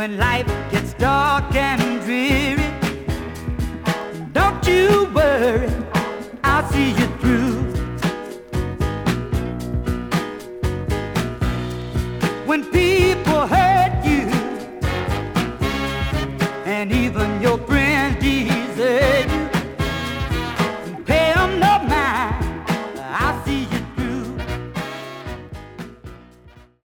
when life gets dark and dreary. Don't you worry, I'll see you through. When people hurt you, and even your friends